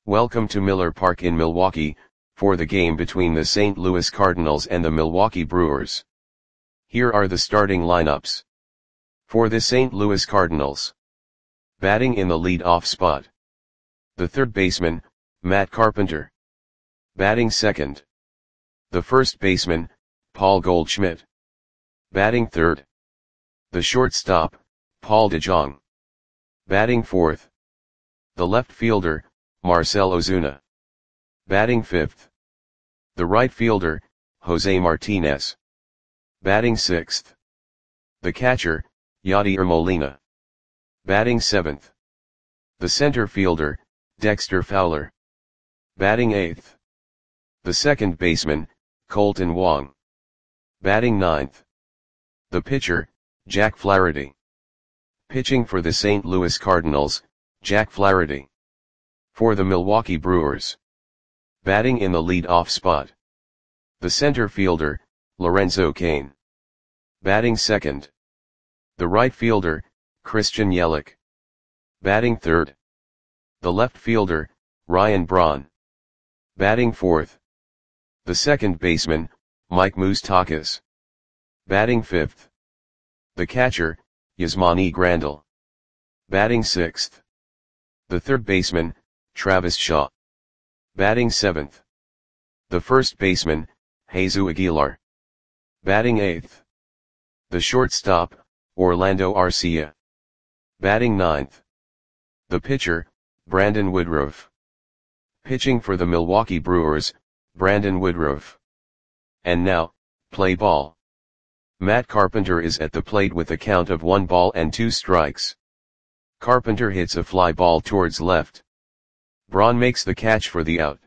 Welcome to Miller Park in Milwaukee, for the game between the St. Louis Cardinals and the Milwaukee Brewers. Here are the starting lineups. For the St. Louis Cardinals. Batting in the lead-off spot. The third baseman, Matt Carpenter. Batting second. The first baseman, Paul Goldschmidt. Batting third. The shortstop, Paul DeJong. Batting fourth. The left fielder, Marcell Ozuna. Batting fifth. The right fielder, Jose Martinez. Batting sixth. The catcher, Yadier Molina. Batting seventh. The center fielder, Dexter Fowler. Batting eighth. The second baseman, Kolten Wong. Batting ninth. The pitcher, Jack Flaherty. Pitching for the St. Louis Cardinals, Jack Flaherty. For the Milwaukee Brewers. Batting in the lead-off spot. The center fielder, Lorenzo Cain. Batting second. The right fielder, Christian Yelich. Batting third. The left fielder, Ryan Braun. Batting fourth. The second baseman, Mike Moustakas. Batting fifth. The catcher, Yasmani Grandal. Batting sixth. The third baseman, Travis Shaw. Batting seventh. The first baseman, Jesus Aguilar. Batting eighth. The shortstop, Orlando Arcia. Batting ninth. The pitcher, Brandon Woodruff. Pitching for the Milwaukee Brewers, Brandon Woodruff. And now, play ball. Matt Carpenter is at the plate with a count of 1 ball and 2 strikes. Carpenter hits a fly ball towards left. Braun makes the catch for the out.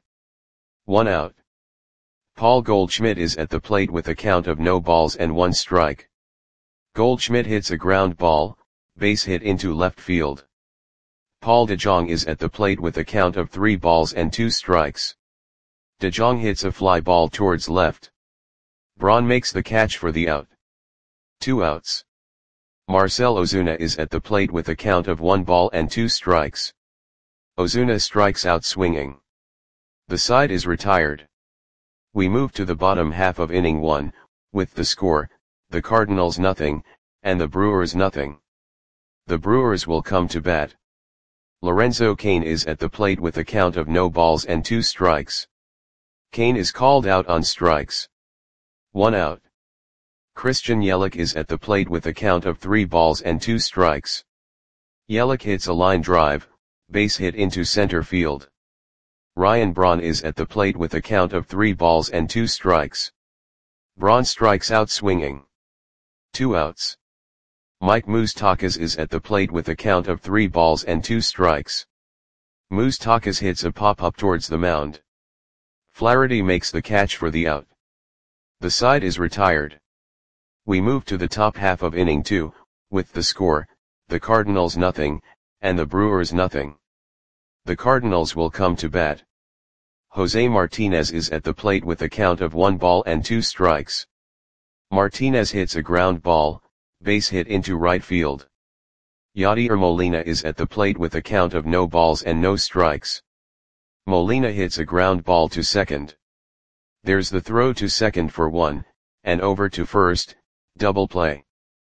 1 out. Paul Goldschmidt is at the plate with a count of no balls and 1 strike. Goldschmidt hits a ground ball, base hit into left field. Paul DeJong is at the plate with a count of 3 balls and 2 strikes. DeJong hits a fly ball towards left. Braun makes the catch for the out. 2 outs. Marcell Ozuna is at the plate with a count of 1 ball and 2 strikes. Ozuna strikes out swinging. The side is retired. We move to the bottom half of inning 1, with the score, the Cardinals nothing, and the Brewers nothing. The Brewers will come to bat. Lorenzo Cain is at the plate with a count of no balls and 2 strikes. Cain is called out on strikes. 1 out. Christian Yelich is at the plate with a count of 3 balls and 2 strikes. Yelich hits a line drive, base hit into center field. Ryan Braun is at the plate with a count of 3 balls and 2 strikes. Braun strikes out swinging. 2 outs. Mike Moustakas is at the plate with a count of 3 balls and 2 strikes. Moustakas hits a pop-up towards the mound. Flaherty makes the catch for the out. The side is retired. We move to the top half of inning 2, with the score, the Cardinals nothing, and the Brewers nothing. The Cardinals will come to bat. Jose Martinez is at the plate with a count of 1 ball and 2 strikes. Martinez hits a ground ball, base hit into right field. Yadier Molina is at the plate with a count of no balls and no strikes. Molina hits a ground ball to second. There's the throw to second for 1, and over to first, double play.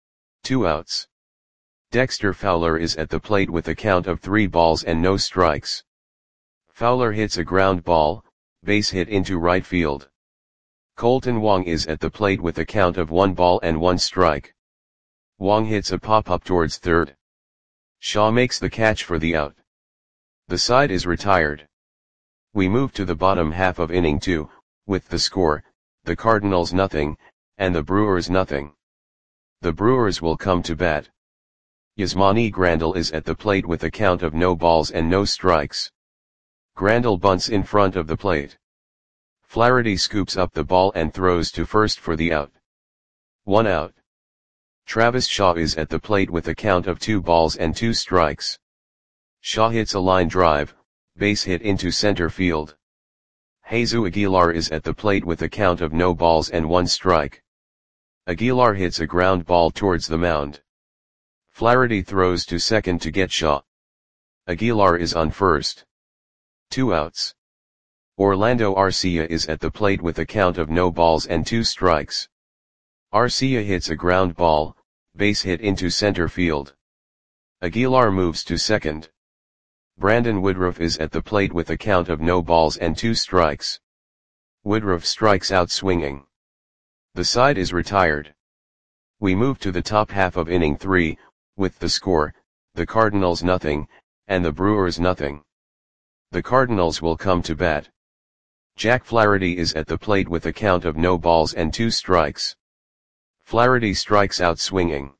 2 outs. Dexter Fowler is at the plate with a count of 3 balls and no strikes. Fowler hits a ground ball, base hit into right field. Kolten Wong is at the plate with a count of 1 ball and 1 strike. Wong hits a pop-up towards third. Shaw makes the catch for the out. The side is retired. We move to the bottom half of inning 2, with the score, the Cardinals nothing, and the Brewers nothing. The Brewers will come to bat. Yasmani Grandal is at the plate with a count of no balls and no strikes. Grandal bunts in front of the plate. Flaherty scoops up the ball and throws to first for the out. 1 out. Travis Shaw is at the plate with a count of 2 balls and 2 strikes. Shaw hits a line drive, base hit into center field. Jesus Aguilar is at the plate with a count of no balls and 1 strike. Aguilar hits a ground ball towards the mound. Flaherty throws to second to get Shaw. Aguilar is on first. 2 outs. Orlando Arcia is at the plate with a count of no balls and 2 strikes. Arcia hits a ground ball, base hit into center field. Aguilar moves to second. Brandon Woodruff is at the plate with a count of no balls and 2 strikes. Woodruff strikes out swinging. The side is retired. We move to the top half of inning 3, with the score, the Cardinals nothing, and the Brewers nothing. The Cardinals will come to bat. Jack Flaherty is at the plate with a count of no balls and 2 strikes. Flaherty strikes out swinging.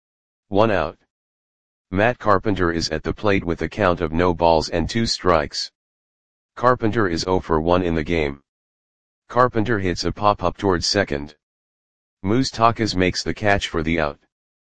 1 out. Matt Carpenter is at the plate with a count of no balls and 2 strikes. Carpenter is 0 for 1 in the game. Carpenter hits a pop-up towards second. Moustakas makes the catch for the out.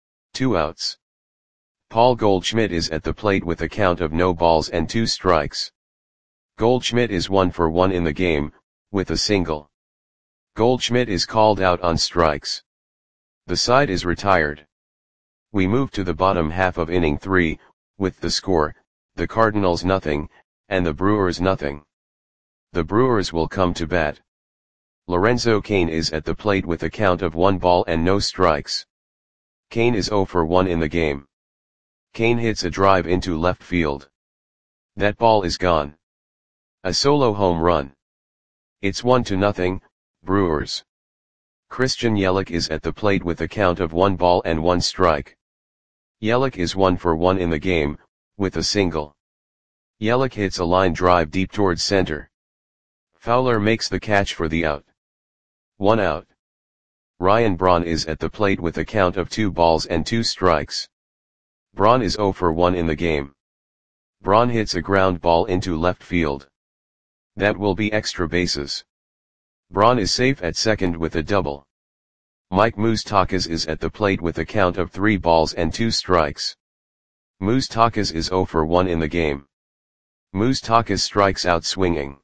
2 outs. Paul Goldschmidt is at the plate with a count of no balls and 2 strikes. Goldschmidt is 1 for 1 in the game, with a single. Goldschmidt is called out on strikes. The side is retired. We move to the bottom half of inning 3, with the score, the Cardinals nothing, and the Brewers nothing. The Brewers will come to bat. Lorenzo Cain is at the plate with a count of 1 ball and no strikes. Cain is 0 for 1 in the game. Cain hits a drive into left field. That ball is gone. A solo home run. It's 1-0, Brewers. Christian Yelich is at the plate with a count of 1 ball and 1 strike. Yelich is 1 for 1 in the game, with a single. Yelich hits a line drive deep towards center. Fowler makes the catch for the out. 1 out. Ryan Braun is at the plate with a count of 2 balls and 2 strikes. Braun is 0 for 1 in the game. Braun hits a ground ball into left field. That will be extra bases. Braun is safe at second with a double. Mike Moustakas is at the plate with a count of 3 balls and 2 strikes. Moustakas is 0 for 1 in the game. Moustakas strikes out swinging.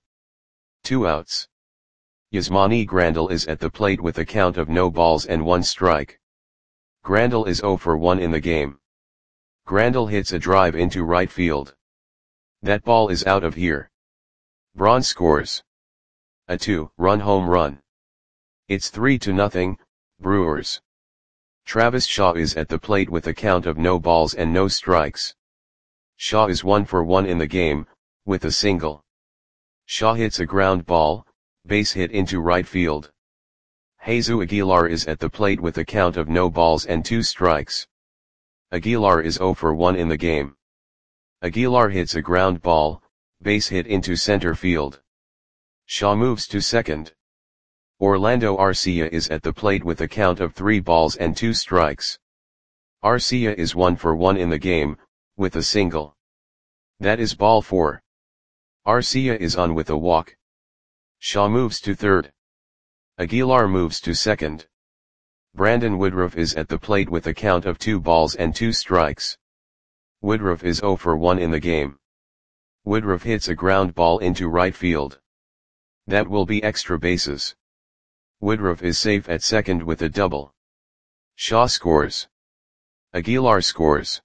2 outs. Yasmani Grandal is at the plate with a count of no balls and 1 strike. Grandal is 0 for 1 in the game. Grandal hits a drive into right field. That ball is out of here. Braun scores a 2-run home run. It's 3-0, Brewers. Travis Shaw is at the plate with a count of no balls and no strikes. Shaw is 1 for 1 in the game, with a single. Shaw hits a ground ball, base hit into right field. Jesus Aguilar is at the plate with a count of no balls and 2 strikes. Aguilar is 0 for 1 in the game. Aguilar hits a ground ball, base hit into center field. Shaw moves to second. Orlando Arcia is at the plate with a count of 3 balls and 2 strikes. Arcia is 1 for 1 in the game, with a single. That is ball 4. Arcia is on with a walk. Shaw moves to third. Aguilar moves to second. Brandon Woodruff is at the plate with a count of 2 balls and 2 strikes. Woodruff is 0 for 1 in the game. Woodruff hits a ground ball into right field. That will be extra bases. Woodruff is safe at second with a double. Shaw scores. Aguilar scores.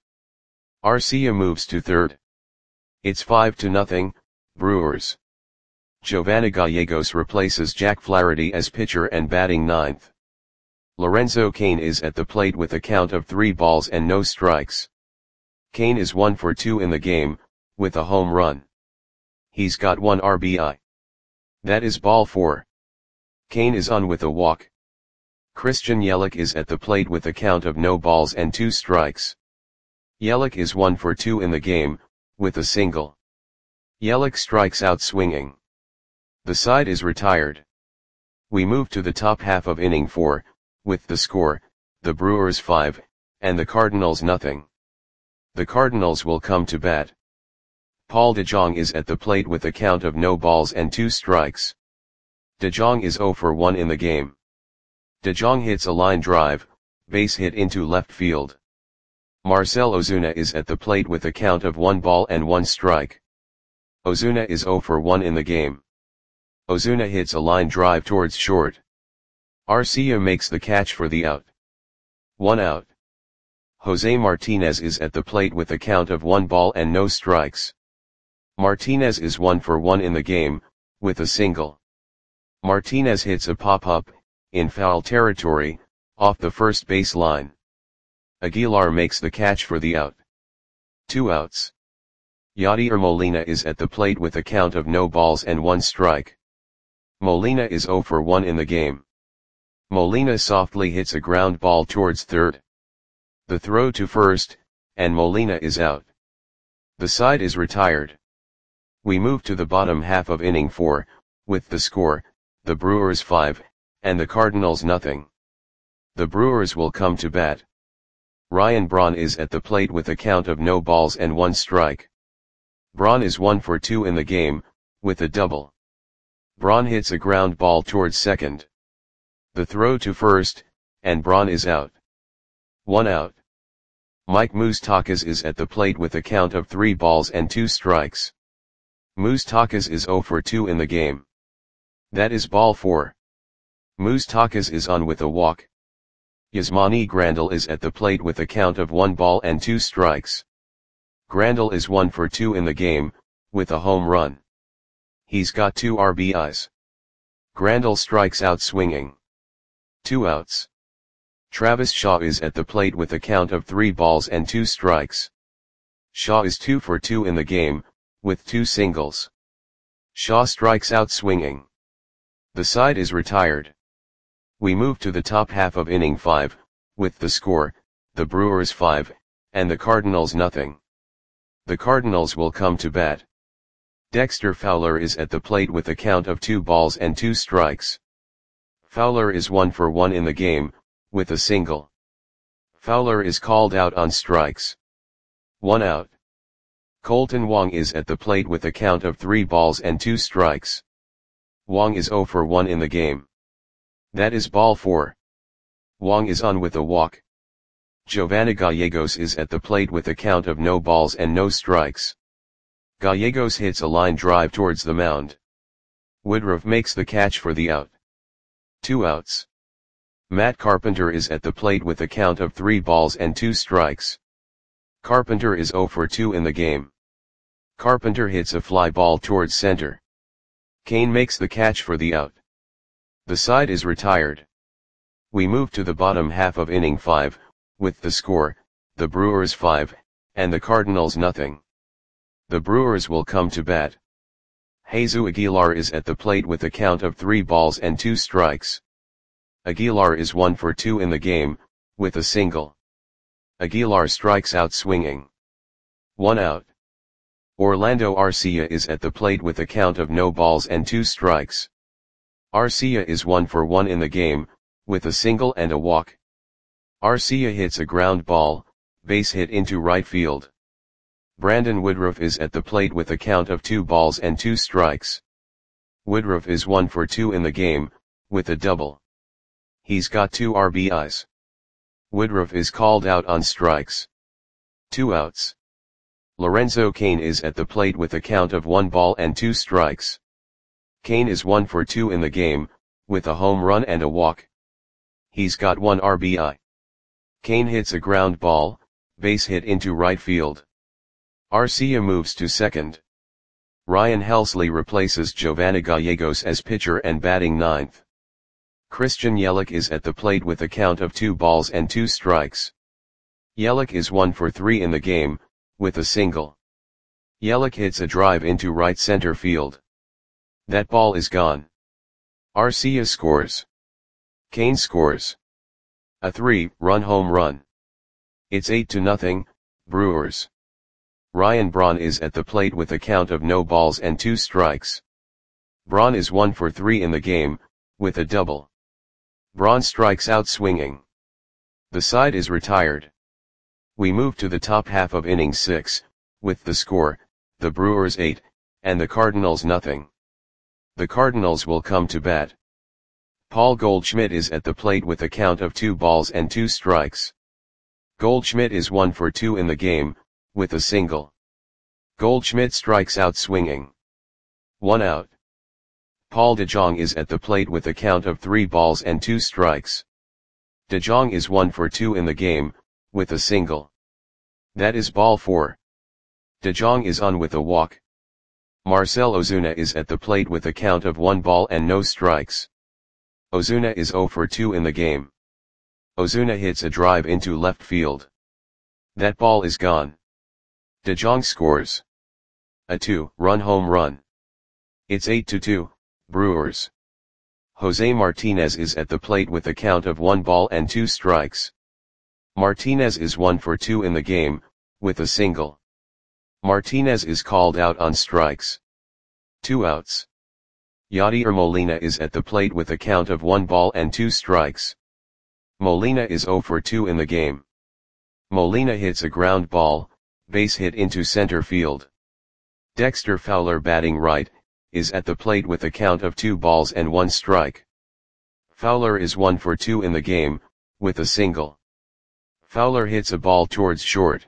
Arcia moves to third. It's 5-0, Brewers. Giovanni Gallegos replaces Jack Flaherty as pitcher and batting ninth. Lorenzo Cain is at the plate with a count of 3 balls and no strikes. Cain is 1 for 2 in the game, with a home run. He's got 1 RBI. That is ball 4. Cain is on with a walk. Christian Yelich is at the plate with a count of no balls and 2 strikes. Yelich is 1 for 2 in the game, with a single. Yelich strikes out swinging. The side is retired. We move to the top half of inning 4, with the score, the Brewers 5, and the Cardinals nothing. The Cardinals will come to bat. Paul DeJong is at the plate with a count of no balls and 2 strikes. DeJong is 0 for 1 in the game. DeJong hits a line drive, base hit into left field. Marcell Ozuna is at the plate with a count of 1 ball and 1 strike. Ozuna is 0 for 1 in the game. Ozuna hits a line drive towards short. Arcia makes the catch for the out. 1 out. Jose Martinez is at the plate with a count of 1 ball and no strikes. Martinez is 1 for 1 in the game, with a single. Martinez hits a pop-up, in foul territory, off the first base line. Aguilar makes the catch for the out. 2 outs. Yadier Molina is at the plate with a count of no balls and 1 strike. Molina is 0 for 1 in the game. Molina softly hits a ground ball towards third. The throw to first, and Molina is out. The side is retired. We move to the bottom half of inning 4, with the score, the Brewers 5, and the Cardinals nothing. The Brewers will come to bat. Ryan Braun is at the plate with a count of no balls and 1 strike. Braun is 1 for 2 in the game, with a double. Braun hits a ground ball towards second. The throw to first, and Braun is out. 1 out. Mike Moustakas is at the plate with a count of 3 balls and 2 strikes. Moustakas is 0 for 2 in the game. That is ball 4. Moustakas is on with a walk. Yasmani Grandal is at the plate with a count of 1 ball and 2 strikes. Grandal is 1 for 2 in the game, with a home run. He's got 2 RBIs. Grandal strikes out swinging. 2 outs. Travis Shaw is at the plate with a count of 3 balls and 2 strikes. Shaw is 2 for 2 in the game, with 2 singles. Shaw strikes out swinging. The side is retired. We move to the top half of inning 5, with the score, the Brewers 5, and the Cardinals nothing. The Cardinals will come to bat. Dexter Fowler is at the plate with a count of 2 balls and 2 strikes. Fowler is 1 for 1 in the game, with a single. Fowler is called out on strikes. 1 out. Colton Wong is at the plate with a count of 3 balls and 2 strikes. Wong is 0 for 1 in the game. That is ball 4. Wong is on with a walk. Giovanni Gallegos is at the plate with a count of no balls and no strikes. Gallegos hits a line drive towards the mound. Woodruff makes the catch for the out. 2 outs. Matt Carpenter is at the plate with a count of 3 balls and 2 strikes. Carpenter is 0 for 2 in the game. Carpenter hits a fly ball towards center. Kane makes the catch for the out. The side is retired. We move to the bottom half of inning 5, with the score, the Brewers 5, and the Cardinals nothing. The Brewers will come to bat. Jesus Aguilar is at the plate with a count of 3 balls and 2 strikes. Aguilar is 1 for 2 in the game, with a single. Aguilar strikes out swinging. 1 out. Orlando Arcia is at the plate with a count of no balls and 2 strikes. Arcia is 1 for 1 in the game, with a single and a walk. Arcia hits a ground ball, base hit into right field. Brandon Woodruff is at the plate with a count of 2 balls and 2 strikes. Woodruff is 1 for 2 in the game, with a double. He's got 2 RBIs. Woodruff is called out on strikes. 2 outs. Lorenzo Cain is at the plate with a count of 1 ball and 2 strikes. Cain is 1 for 2 in the game, with a home run and a walk. He's got 1 RBI. Cain hits a ground ball, base hit into right field. Arcia moves to second. Ryan Helsley replaces Giovanni Gallegos as pitcher and batting ninth. Christian Yelich is at the plate with a count of 2 balls and 2 strikes. Yelich is 1 for 3 in the game, with a single. Yelich hits a drive into right center field. That ball is gone. Arcia scores. Cain scores. A 3-run home run. It's 8-0, Brewers. Ryan Braun is at the plate with a count of no balls and 2 strikes. Braun is 1 for 3 in the game, with a double. Braun strikes out swinging. The side is retired. We move to the top half of inning 6, with the score, the Brewers 8, and the Cardinals nothing. The Cardinals will come to bat. Paul Goldschmidt is at the plate with a count of 2 balls and 2 strikes. Goldschmidt is 1 for 2 in the game, with a single. Goldschmidt strikes out swinging. 1 out. Paul DeJong is at the plate with a count of 3 balls and 2 strikes. DeJong is 1 for 2 in the game, with a single. That is ball 4. DeJong is on with a walk. Marcell Ozuna is at the plate with a count of 1 ball and no strikes. Ozuna is 0 for 2 in the game. Ozuna hits a drive into left field. That ball is gone. De Jong scores a 2-run home run. It's 8-2, Brewers. Jose Martinez is at the plate with a count of 1 ball and 2 strikes. Martinez is 1 for 2 in the game, with a single. Martinez is called out on strikes. 2 outs. Yadier Molina is at the plate with a count of 1 ball and 2 strikes. Molina is 0 for 2 in the game. Molina hits a ground ball, base hit into center field. Dexter Fowler, batting right, is at the plate with a count of 2 balls and 1 strike. Fowler is 1 for 2 in the game, with a single. Fowler hits a ball towards short.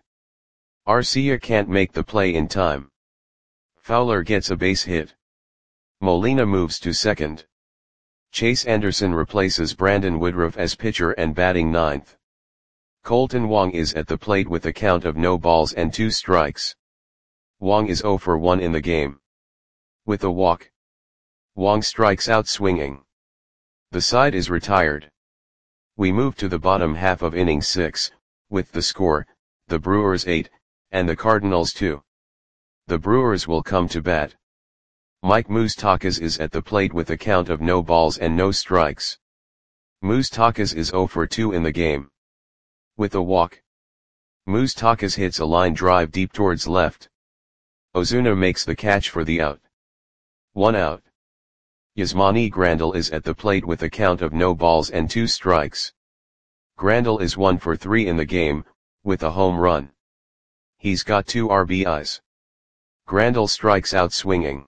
Arcia can't make the play in time. Fowler gets a base hit. Molina moves to second. Chase Anderson replaces Brandon Woodruff as pitcher and batting ninth. Colton Wong is at the plate with a count of no balls and 2 strikes. Wong is 0 for 1 in the game. With a walk, Wong strikes out swinging. The side is retired. We move to the bottom half of inning 6, with the score, the Brewers 8, and the Cardinals 2. The Brewers will come to bat. Mike Moustakas is at the plate with a count of no balls and no strikes. Moustakas is 0 for 2 in the game. With a walk, Moustakas hits a line drive deep towards left. Ozuna makes the catch for the out. 1 out. Yasmani Grandal is at the plate with a count of no balls and 2 strikes. Grandal is 1 for 3 in the game, with a home run. He's got 2 RBIs. Grandal strikes out swinging.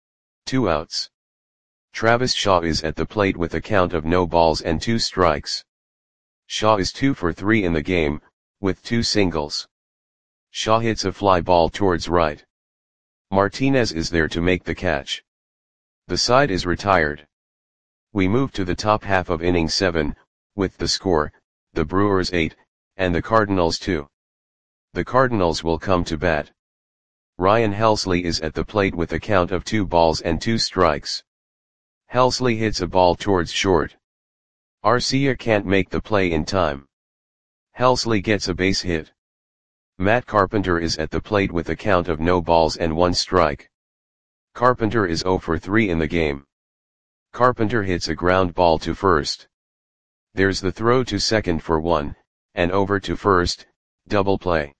2 outs. Travis Shaw is at the plate with a count of no balls and 2 strikes. Shaw is 2 for 3 in the game, with 2 singles. Shaw hits a fly ball towards right. Martinez is there to make the catch. The side is retired. We move to the top half of inning 7, with the score, the Brewers 8, and the Cardinals 2. The Cardinals will come to bat. Ryan Helsley is at the plate with a count of 2 balls and 2 strikes. Helsley hits a ball towards short. Arcia can't make the play in time. Helsley gets a base hit. Matt Carpenter is at the plate with a count of no balls and 1 strike. Carpenter is 0 for 3 in the game. Carpenter hits a ground ball to first. There's the throw to second for 1, and over to first, double play.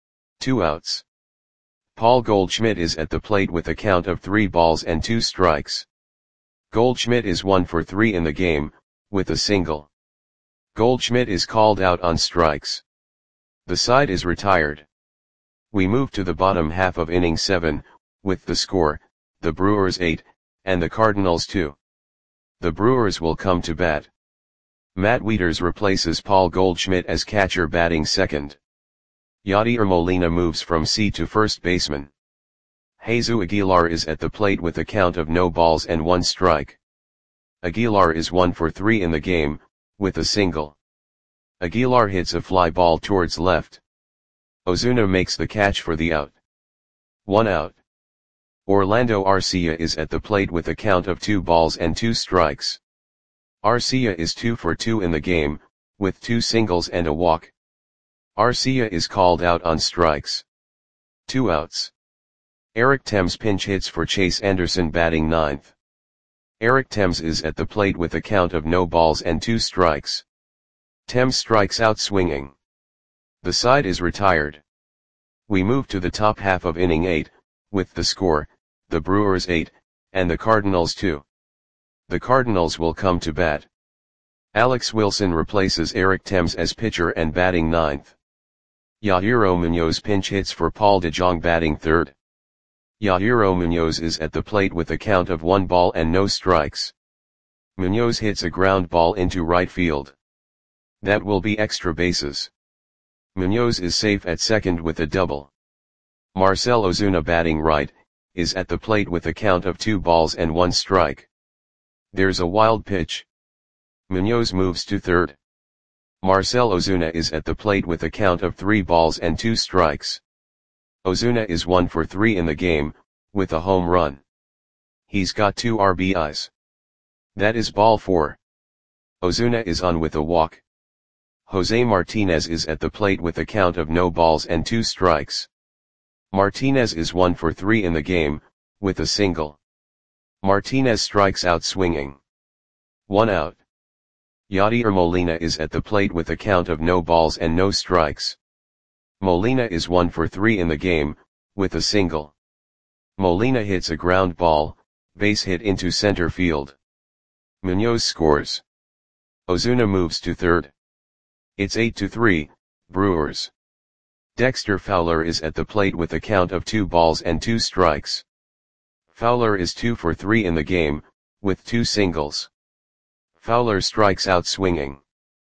2 outs. Paul Goldschmidt is at the plate with a count of 3 balls and 2 strikes. Goldschmidt is 1 for 3 in the game, with a single. Goldschmidt is called out on strikes. The side is retired. We move to the bottom half of inning 7, with the score, the Brewers 8, and the Cardinals 2. The Brewers will come to bat. Matt Wieters replaces Paul Goldschmidt as catcher, batting second. Yadier Molina moves from C to first baseman. Jesus Aguilar is at the plate with a count of no balls and 1 strike. Aguilar is 1 for 3 in the game, with a single. Aguilar hits a fly ball towards left. Ozuna makes the catch for the out. 1 out. Orlando Arcia is at the plate with a count of 2 balls and 2 strikes. Arcia is 2 for 2 in the game, with 2 singles and a walk. Arcia is called out on strikes. 2 outs. Eric Thames pinch hits for Chase Anderson, batting ninth. Eric Thames is at the plate with a count of no balls and 2 strikes. Thames strikes out swinging. The side is retired. We move to the top half of inning 8, with the score, the Brewers 8, and the Cardinals 2. The Cardinals will come to bat. Alex Wilson replaces Eric Thames as pitcher and batting ninth. Yadier Munoz pinch hits for Paul DeJong, batting third. Yadier Munoz is at the plate with a count of 1 ball and no strikes. Munoz hits a ground ball into right field. That will be extra bases. Munoz is safe at second with a double. Marcell Ozuna, batting right, is at the plate with a count of 2 balls and 1 strike. There's a wild pitch. Munoz moves to third. Marcell Ozuna is at the plate with a count of 3 balls and 2 strikes. Ozuna is 1 for 3 in the game, with a home run. He's got 2 RBIs. That is ball 4. Ozuna is on with a walk. Jose Martinez is at the plate with a count of no balls and 2 strikes. Martinez is 1 for 3 in the game, with a single. Martinez strikes out swinging. 1 out. Yadier Molina is at the plate with a count of no balls and no strikes. Molina is 1 for 3 in the game, with a single. Molina hits a ground ball, base hit into center field. Munoz scores. Ozuna moves to third. It's 8-3, Brewers. Dexter Fowler is at the plate with a count of 2 balls and 2 strikes. Fowler is 2 for 3 in the game, with 2 singles. Fowler strikes out swinging.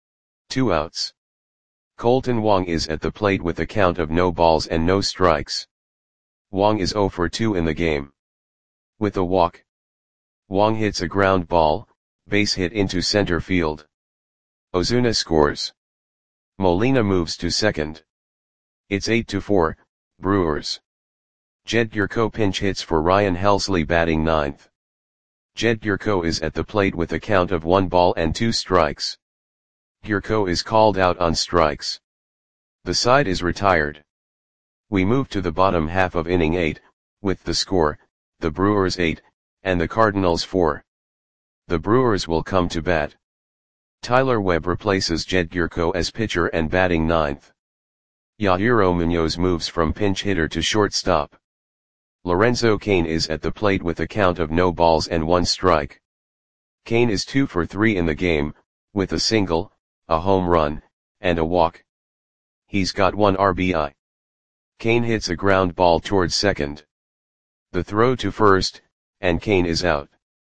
2 outs. Colton Wong is at the plate with a count of no balls and no strikes. Wong is 0 for 2 in the game. With a walk. Wong hits a ground ball, base hit into center field. Ozuna scores. Molina moves to second. It's 8-4, Brewers. Jed Gyorko pinch hits for Ryan Helsley batting ninth. Jed Gyorko is at the plate with a count of 1 ball and 2 strikes. Gyorko is called out on strikes. The side is retired. We move to the bottom half of inning 8, with the score, the Brewers 8, and the Cardinals 4. The Brewers will come to bat. Tyler Webb replaces Jed Gyorko as pitcher and batting ninth. Yadier Munoz moves from pinch hitter to shortstop. Lorenzo Cain is at the plate with a count of no balls and 1 strike. Cain is 2 for 3 in the game, with a single, a home run, and a walk. He's got 1 RBI. Cain hits a ground ball towards second. The throw to first, and Cain is out.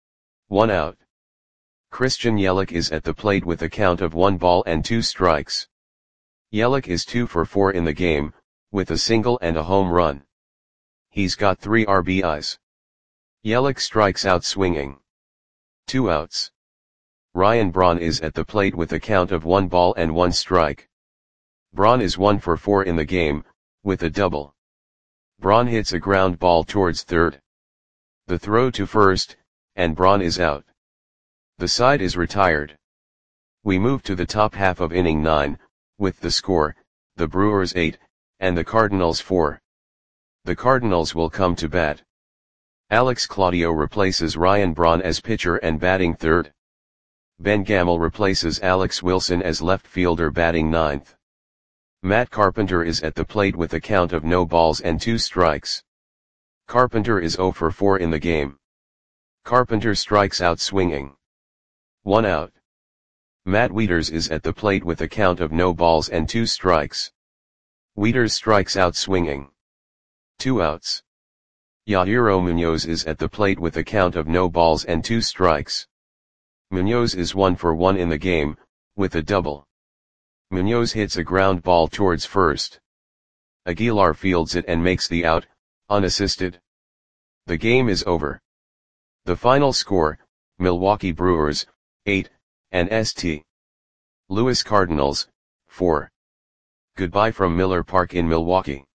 1 out. Christian Yelich is at the plate with a count of 1 ball and 2 strikes. Yelich is 2 for 4 in the game, with a single and a home run. He's got 3 RBIs. Yelich strikes out swinging. 2 outs. Ryan Braun is at the plate with a count of 1 ball and 1 strike. Braun is 1 for 4 in the game, with a double. Braun hits a ground ball towards third. The throw to first, and Braun is out. The side is retired. We move to the top half of inning 9, with the score, the Brewers 8, and the Cardinals 4. The Cardinals will come to bat. Alex Claudio replaces Ryan Braun as pitcher and batting third. Ben Gamel replaces Alex Wilson as left fielder batting ninth. Matt Carpenter is at the plate with a count of no balls and 2 strikes. Carpenter is 0 for 4 in the game. Carpenter strikes out swinging. 1 out. Matt Wieters is at the plate with a count of no balls and 2 strikes. Wieters strikes out swinging. 2 outs. Yadier Munoz is at the plate with a count of no balls and 2 strikes. Munoz is 1 for 1 in the game, with a double. Munoz hits a ground ball towards first. Aguilar fields it and makes the out, unassisted. The game is over. The final score, Milwaukee Brewers, 8, and St. Louis Cardinals, 4. Goodbye from Miller Park in Milwaukee.